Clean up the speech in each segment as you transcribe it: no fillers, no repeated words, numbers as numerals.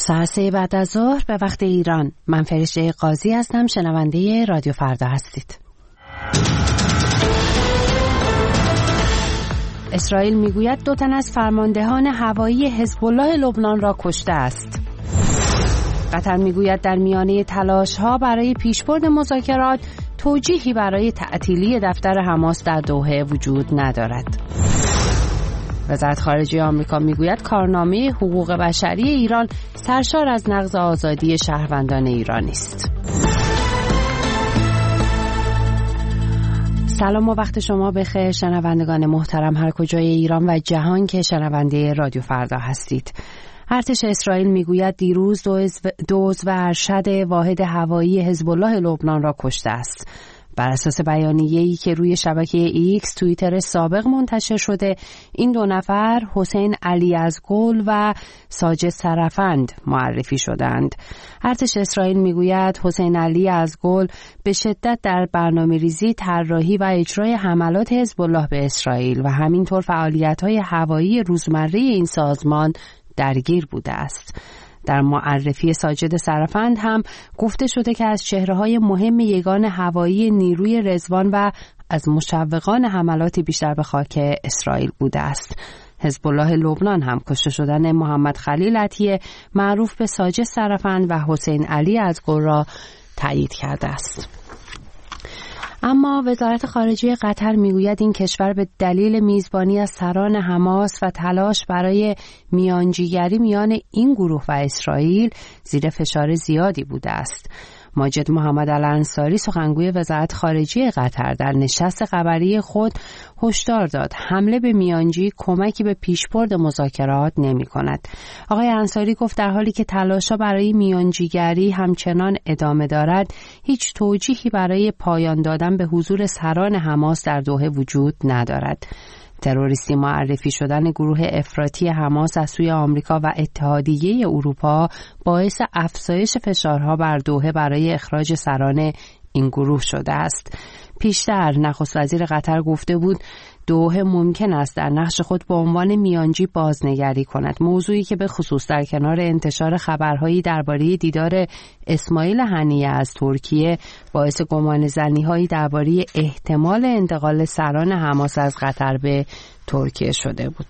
ساعت 3 بعد از ظهر به وقت ایران. من فرشته قاضی هستم، شنونده رادیو فردا هستید. اسرائیل میگوید 2 تن از فرماندهان هوایی حزب الله لبنان را کشته است. قطر میگوید در میانه تلاش‌ها برای پیشبرد مذاکرات توجیهی برای تعطیلی دفتر حماس در دوحه وجود ندارد. وزارت خارجه آمریکا میگوید کارنامه حقوق بشری ایران سرشار از نقض آزادی شهروندان ایرانی است. سلام و وقت شما بخیر شنوندگان محترم هر کجای ایران و جهان که شنونده رادیو فردا هستید. ارتش اسرائیل میگوید دیروز 2 عضو ارشد واحد هوایی حزب الله لبنان را کشته است. بر اساس بیانیه‌ای که روی شبکه ایکس توییتر سابق منتشر شده، این 2 نفر حسین علی ازگل و ساجد سرفند معرفی شدند. ارتش اسرائیل میگوید حسین علی ازگل به شدت در برنامه‌ریزی، طراحی و اجرای حملات حزب الله به اسرائیل و همینطور فعالیت‌های هوایی روزمره این سازمان درگیر بوده است. در معرفی ساجد سرفند هم گفته شده که از چهره‌های مهم یگان هوایی نیروی رضوان و از مشوقان حملات بیشتر به خاک اسرائیل بوده است. حزب الله لبنان هم کشته شدن محمد خلیل عطیه معروف به ساجد سرفند و حسین علی ازگل را تایید کرده است. اما وزارت خارجه قطر میگوید این کشور به دلیل میزبانی از سران حماس و تلاش برای میانجیگری میان این گروه و اسرائیل زیر فشار زیادی بوده است. ماجد محمد الانصاری سخنگوی وزارت خارجه قطر در نشست خبری خود هشدار داد حمله به میانجی کمکی به پیشبرد مذاکرات نمی‌کند. آقای انصاری گفت در حالی که تلاش‌ها برای میانجیگری همچنان ادامه دارد، هیچ توجیهی برای پایان دادن به حضور سران حماس در دوحه وجود ندارد. تروریستی معرفی شدن گروه افراطی حماس از سوی آمریکا و اتحادیه اروپا باعث افزایش فشارها بر دوحه برای اخراج سران این گروه شده است. پیشتر نخست وزیر قطر گفته بود دوحه ممکن است در نقش خود به عنوان میانجی بازنگری کند، موضوعی که به خصوص در کنار انتشار خبرهایی درباره دیدار اسماعیل هنیه از ترکیه باعث گمانه‌زنی‌هایی درباره احتمال انتقال سران حماس از قطر به ترکیه شده بود.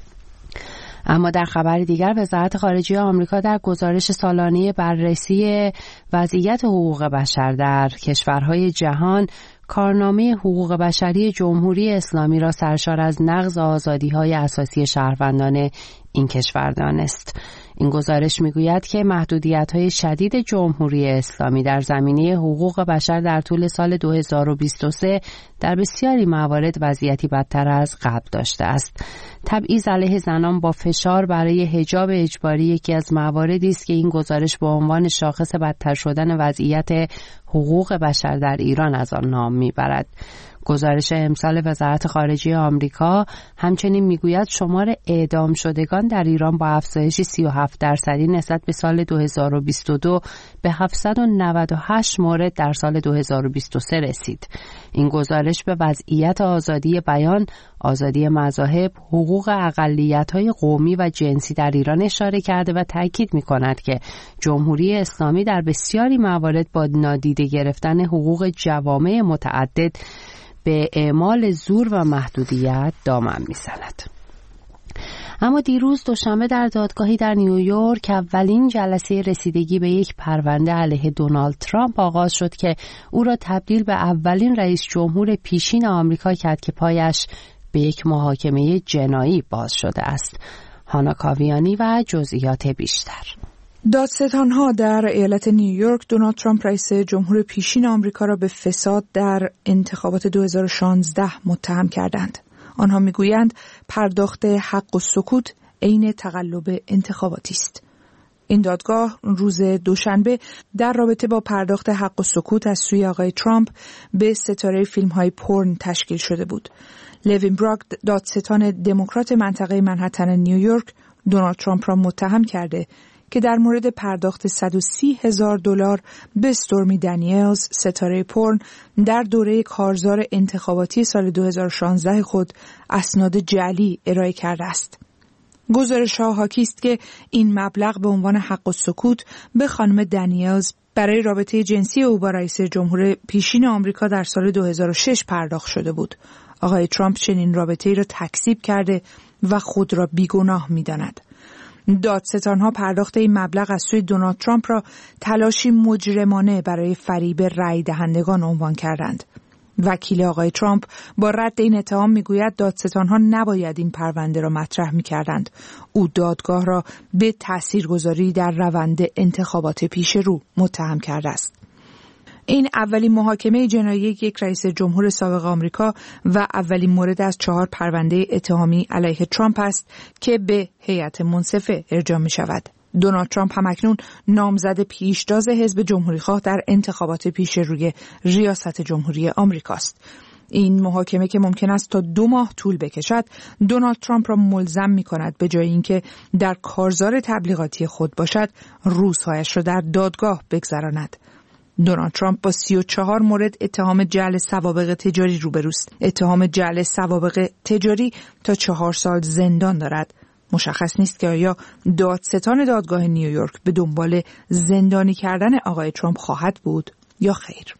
اما در خبر دیگر وزارت خارجه آمریکا در گزارش سالانه بررسی وضعیت حقوق بشر در کشورهای جهان کارنامه حقوق بشری جمهوری اسلامی را سرشار از نقض آزادی‌های اساسی شهروندان این کشور دانست. این گزارش میگوید که محدودیت‌های شدید جمهوری اسلامی در زمینه حقوق بشر در طول سال 2023 در بسیاری موارد وضعیتی بدتر از قبل داشته است. تبعیض علیه زنان با فشار برای حجاب اجباری یکی از مواردی است که این گزارش به عنوان شاخص بدتر شدن وضعیت حقوق بشر در ایران از آن نام میبرد. گزارش امسال وزارت خارجه آمریکا همچنین میگوید شمار اعدام شدگان در ایران با افزایش 37% نسبت به سال 2022 به 798 مورد در سال 2023 رسید. این گزارش به وضعیت آزادی بیان، آزادی مذاهب، حقوق اقلیت‌های قومی و جنسی در ایران اشاره کرده و تاکید می‌کند که جمهوری اسلامی در بسیاری موارد با نادیده گرفتن حقوق جوامع متعدد به اعمال زور و محدودیت دامن می‌زند. اما دیروز دوشنبه در دادگاهی در نیویورک اولین جلسه رسیدگی به یک پرونده علیه دونالد ترامپ آغاز شد که او را تبدیل به اولین رئیس جمهور پیشین آمریکا کرد که پایش به یک محاکمه جنایی باز شده است. هانا کاویانی و جزئیات بیشتر. دادستان‌ها در ایالت نیویورک دونالد ترامپ رئیس جمهور پیشین آمریکا را به فساد در انتخابات 2016 متهم کردند. آنها میگویند پرداخت حق و سکوت عین تقلب انتخاباتی است. این دادگاه روز دوشنبه در رابطه با پرداخت حق و سکوت از سوی آقای ترامپ به ستاره فیلم‌های پورن تشکیل شده بود. لوین براگ دادستان دموکرات منطقه منهتن نیویورک دونالد ترامپ را متهم کرده که در مورد پرداخت $130,000 به استورمی دنیلز ستاره پورن در دوره کارزار انتخاباتی سال 2016 خود اسناد جعلی ارائه کرده است. گزارش‌ها حاکی است که این مبلغ به عنوان حق السکوت به خانم دنیلز برای رابطه جنسی او با رئیس جمهور پیشین آمریکا در سال 2006 پرداخت شده بود. آقای ترامپ چنین رابطه‌ای را تکذیب کرده و خود را بیگناه می‌داند. دادستان‌ها پرداخت این مبلغ از سوی دونالد ترامپ را تلاشی مجرمانه برای فریب رأی دهندگان عنوان کردند. وکیل آقای ترامپ با رد این اتهام میگوید دادستان‌ها نباید این پرونده را مطرح می‌کردند. او دادگاه را به تاثیرگذاری در روند انتخابات پیش رو متهم کرده است. این اولین محاکمه جنایی یک رئیس جمهور سابق آمریکا و اولین مورد از 4 پرونده اتهامی علیه ترامپ است که به هیئت منصفه ارجاع می شود. دونالد ترامپ همکنون نامزد پیشتاز حزب جمهوریخواه در انتخابات پیش روی ریاست جمهوری آمریکاست. این محاکمه که ممکن است تا 2 ماه طول بکشد، دونالد ترامپ را ملزم می کند به جای اینکه در کارزار تبلیغاتی خود باشد، روزهایش را در دادگاه بگذراند. دونالد ترامپ با 34 مورد اتهام جعل سوابق تجاری روبروست. اتهام جعل سوابق تجاری تا 4 سال زندان دارد. مشخص نیست که آیا دادستان دادگاه نیویورک به دنبال زندانی کردن آقای ترامپ خواهد بود یا خیر.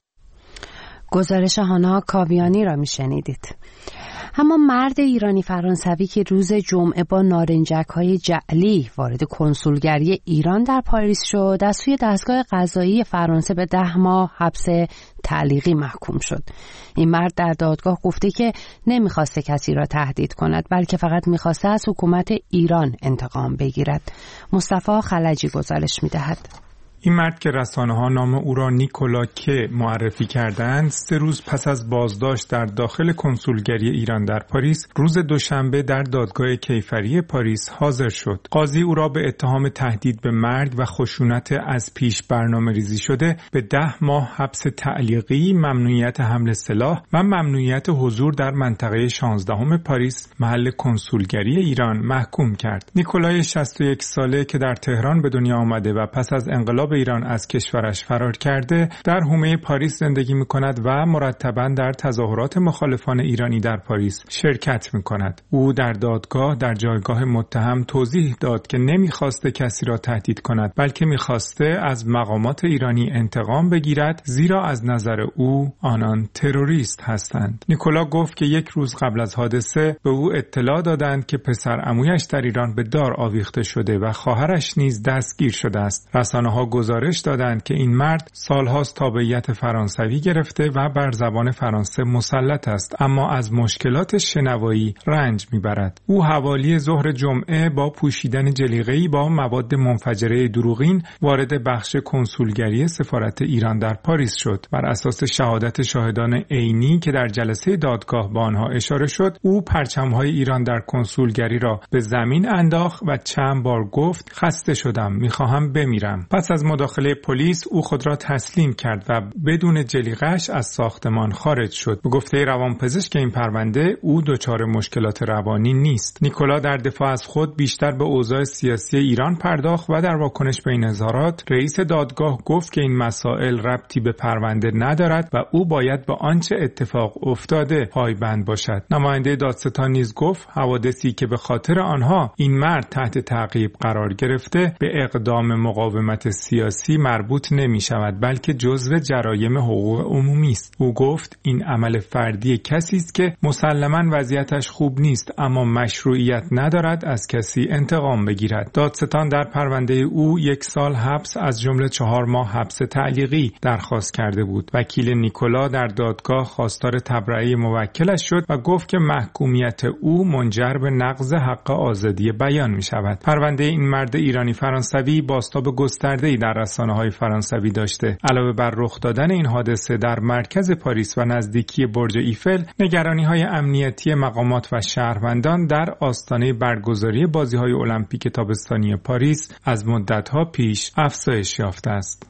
گزارش هانا کاویانی را میشنیدید. اما مرد ایرانی فرانسوی که روز جمعه با نارنجک‌های جعلی وارد کنسولگری ایران در پاریس شد، از سوی دستگاه قضایی فرانسه به 10 ماه حبس تعلیقی محکوم شد. این مرد در دادگاه گفته که نمیخواسته کسی را تهدید کند، بلکه فقط میخواسته از حکومت ایران انتقام بگیرد. مصطفی خلجی گزارش میدهد. این مرد که رسانه‌ها نام او را نیکولا که معرفی کردند، 3 روز پس از بازداشت در داخل کنسولگری ایران در پاریس، روز دوشنبه در دادگاه کیفری پاریس حاضر شد. قاضی او را به اتهام تهدید به مرگ و خشونت از پیش برنامه‌ریزی شده به 10 ماه حبس تعلیقی، ممنوعیت حمل سلاح و ممنوعیت حضور در منطقه 16 پاریس، محل کنسولگری ایران، محکوم کرد. نیکولای 61 ساله که در تهران به دنیا آمده و پس از انقلاب ایران از کشورش فرار کرده، در حومه پاریس زندگی می‌کند و مرتباً در تظاهرات مخالفان ایرانی در پاریس شرکت می‌کند. او در دادگاه در جایگاه متهم توضیح داد که نمی‌خواسته کسی را تهدید کند، بلکه می‌خواسته از مقامات ایرانی انتقام بگیرد، زیرا از نظر او آنان تروریست هستند. نیکولا گفت که 1 روز قبل از حادثه به او اطلاع دادند که پسر عمویش در ایران به دار آویخته شده و خواهرش نیز دستگیر شده است. رسانه‌ها گزارش دادند که این مرد سالهاست تابعیت فرانسوی گرفته و بر زبان فرانسه مسلط است، اما از مشکلات شنوایی رنج میبرد. او حوالی ظهر جمعه با پوشیدن جلیقه‌ای با مواد منفجره دروغین وارد بخش کنسولگری سفارت ایران در پاریس شد. بر اساس شهادت شاهدان عینی که در جلسه دادگاه با آنها اشاره شد، او پرچم‌های ایران در کنسولگری را به زمین انداخت و چند بار گفت خسته شدم، می‌خواهم بمیرم. پس از مداخله پلیس او خود را تسلیم کرد و بدون جلیقه‌اش از ساختمان خارج شد. به گفته روانپزشک این پرونده، او دچار مشکلات روانی نیست. نیکولا در دفاع از خود بیشتر به اوضاع سیاسی ایران پرداخت و در واکنش به این اظهارات رئیس دادگاه گفت که این مسائل ربطی به پرونده ندارد و او باید به آنچه اتفاق افتاده پایبند باشد. نماینده دادستان نیز گفت حوادثی که به خاطر آنها این مرد تحت تعقیب قرار گرفته به اقدام مقاومت سیاسی مربوط نمی شود، بلکه جزو جرایم حقوق عمومی است. او گفت این عمل فردی کسی است که مسلماً وضعیتش خوب نیست، اما مشروعیت ندارد از کسی انتقام بگیرد. دادستان در پرونده او 1 سال حبس از جمله 4 ماه حبس تعلیقی درخواست کرده بود. وکیل نیکولا در دادگاه خواستار تبرئه موکلش شد و گفت که محکومیت او منجر به نقض حق آزادی بیان می شود. پرونده این مرد ایرانی فرانسوی بازتاب گسترده‌ای در رسانه‌های فرانسوی داشته. علاوه بر رخ دادن این حادثه در مرکز پاریس و نزدیکی برج ایفل، نگرانی‌های امنیتی مقامات و شهروندان در آستانه برگزاری بازی‌های المپیک تابستانی پاریس از مدت‌ها پیش افزایش یافته است.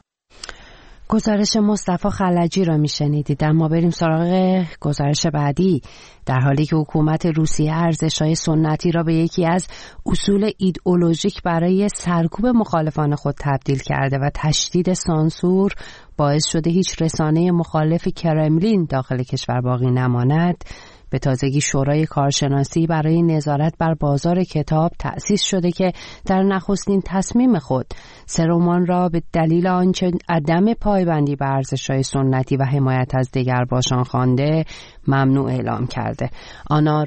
گزارش مصطفی خلجی را میشنیدید. اما بریم سراغ گزارش بعدی. در حالی که حکومت روسیه ارزش‌های سنتی را به یکی از اصول ایدئولوژیک برای سرکوب مخالفان خود تبدیل کرده و تشدید سانسور باعث شده هیچ رسانه مخالف کرملین داخل کشور باقی نماند، به تازگی شورای کارشناسی برای نظارت بر بازار کتاب تأسیس شده که در نخستین تصمیم خود 3 رمان را به دلیل آنچه عدم پایبندی به ارزش‌های سنتی و حمایت از دگرباشان خوانده ممنوع اعلام کرده. آنا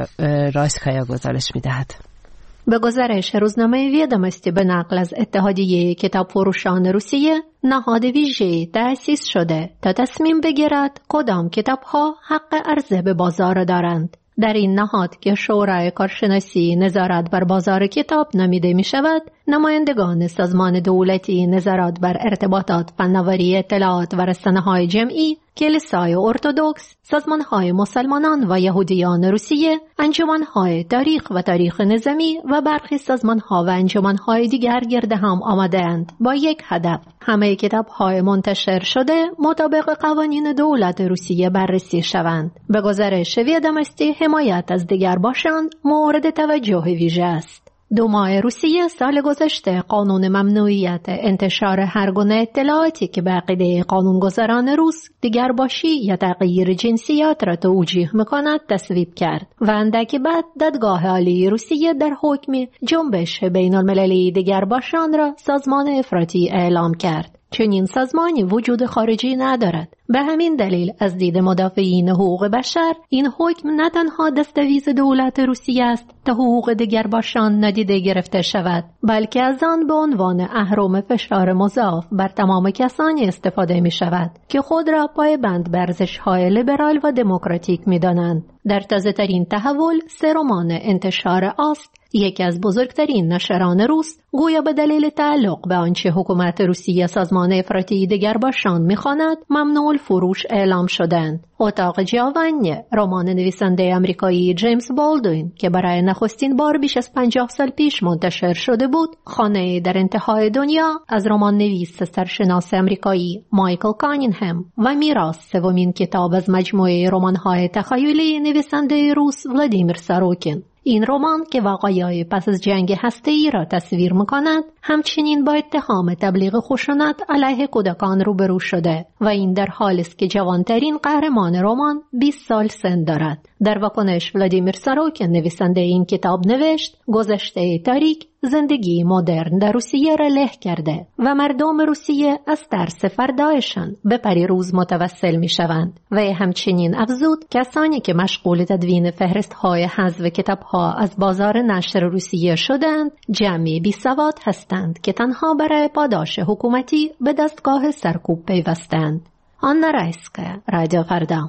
رایسکایا گزارش می‌دهد. به گزارش روزنامه ویدامستی به نقل از اتحادیه کتابفروشان روسیه، نهاد ویژه تأسیس شده تا تصمیم بگیرد کدام کتاب‌ها حق عرضه به بازار دارند. در این نهاد که شورای کارشناسی نظارت بر بازار کتاب نامیده می شود، نمایندگان سازمان دولتی نظارت بر ارتباطات، فناوری اطلاعات و رسانه‌های جمعی، کلیسای ارتدوکس، سازمان‌های مسلمانان و یهودیان روسیه، انجمن‌های تاریخ و تاریخ نظامی و برخی سازمان‌ها و انجمن‌های دیگر گرد هم آمده‌اند با یک هدف: همه کتاب‌های منتشر شده مطابق قوانین دولت روسیه بررسی شوند. به گزارش ویدامستی، حمایت از دگرباشان مورد توجه ویژه است. دومای روسیه سال گذشته قانون ممنوعیت انتشار هر گونه اطلاعاتی که به عقیده قانونگذاران روس دگرباشی یا تغییر جنسیت را توجیه می‌کند تصویب کرد و اندکی بعد دادگاه عالی روسیه در حکم جنبش بین‌المللی دگرباشان را سازمان افراطی اعلام کرد. چنین سازمانی وجود خارجی ندارد. به همین دلیل از دید مدافعین حقوق بشر این حکم نه تنها دستاویز دولت روسیه است تا حقوق دگرباشان نادیده گرفته شود، بلکه از آن به عنوان اهرم فشار مضاعف بر تمام کسانی استفاده می شود که خود را پایبند به ارزش‌های لیبرال و دموکراتیک می دانند. در تازه ترین تحول 3 رمان انتشار است، یکی از بزرگترین نشران روس، گویا به دلیل تعلق به آنچه حکومت روسیه سازمان افراطی دگرباشان می‌خواند ممنوع فروش اعلام شدند. اتاق جاونی، رمان نویسنده آمریکایی جیمز بالدوین که برای نخستین بار بیش از 50 سال پیش منتشر شده بود، خانه در انتهای دنیا از رمان نویس سرشناس آمریکایی مایکل کانینگهم و میراث، 3مین کتاب از مجموعه رمان‌های تخیلی نویسنده روس ولادیمیر ساروکین. این رمان که واقعی‌های پس از جنگ هسته‌ای را تصویر می‌کند، همچنین با اتهام تبلیغ خشونت علیه کودکان روبرو شده و این در حالی است که جوانترین قهرمان رمان 20 سال سن دارد. در واکنش ولادیمیر ساروکین نویسنده این کتاب نوشت: گذشته تاریک زندگی مدرن در روسیه را له کرده و مردم روسیه از ترس فردایشان به پریروز متوسل می شوند. و همچنین افزود کسانی که مشغول تدوین فهرست‌های حذف کتاب‌ها از بازار نشر روسیه شدند جمعی بی‌سواد هستند که تنها برای پاداش حکومتی به دستگاه سرکوب پیوستند. آنا رایسکا، رادیو فردا.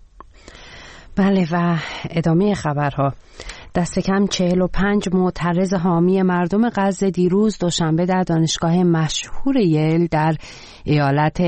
بله و ادامه خبرها. دست کم 45 معترض حامی مردم غزه دیروز دوشنبه در دانشگاه مشهور ییل در ایالت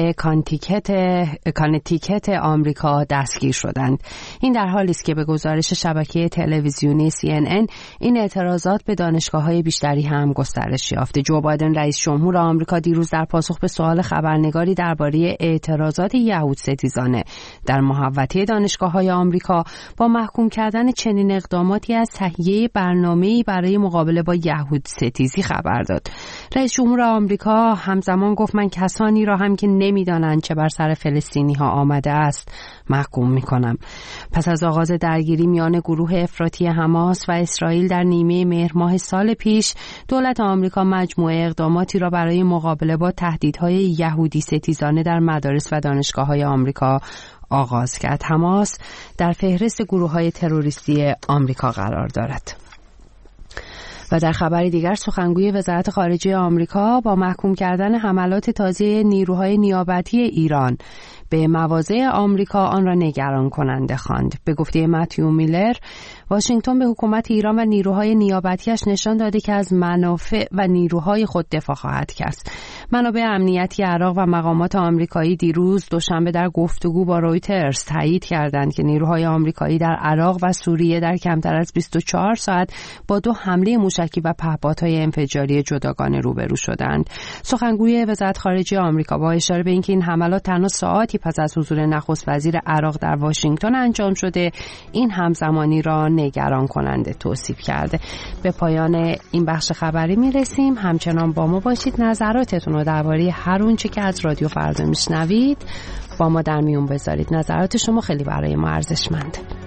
کانتیکت آمریکا دستگیر شدند. این در حالی است که به گزارش شبکه تلویزیونی CNN این اعتراضات به دانشگاه‌های بیشتری هم گسترش یافته. جو بایدن رئیس جمهور آمریکا دیروز در پاسخ به سوال خبرنگاری درباره اعتراضات یهودستیزانه در محوطه دانشگاه‌های آمریکا با محکوم کردن چنین اقداماتی از تهیه برنامه‌ای برای مقابله با یهودستیزی خبر داد. رئیس جمهور آمریکا همزمان گفت: من کسانی را هم که نمی‌دانند چه بر سر فلسطینی‌ها آمده است محکوم می‌کنم. پس از آغاز درگیری میان گروه افراطی حماس و اسرائیل در نیمه مهر ماه سال پیش، دولت آمریکا مجموعه اقداماتی را برای مقابله با تهدیدهای یهودی ستیزانه در مدارس و دانشگاه‌های آمریکا آغاز کرد. حماس در فهرست گروه‌های تروریستی آمریکا قرار دارد. و در خبری دیگر، سخنگوی وزارت خارجه آمریکا با محکوم کردن حملات تازه نیروهای نیابتی ایران به مواضع آمریکا آن را نگران کننده خواند. به گفته متیو میلر، واشنگتن به حکومت ایران و نیروهای نیابتیش نشان داده که از منافع و نیروهای خود دفاع خواهد کرد. منابع امنیتی عراق و مقامات آمریکایی دیروز دوشنبه در گفتگو با رویترز تایید کردند که نیروهای آمریکایی در عراق و سوریه در کمتر از 24 ساعت با 2 حمله موشکی و پهپادهای انفجاری جداگانه روبرو شدند. سخنگوی وزارت خارجه آمریکا با اشاره به اینکه این حملات تنها ساعاتی پس از حضور نخست وزیر عراق در واشنگتن انجام شده، این همزمانی را نگران کننده توصیف کرده. به پایان این بخش خبری میرسیم. همچنان با ما باشید. نظراتتون رو درباره هر اونچه که از رادیو فردا میشنوید با ما در میون بذارید. نظرات شما خیلی برای ما ارزشمنده.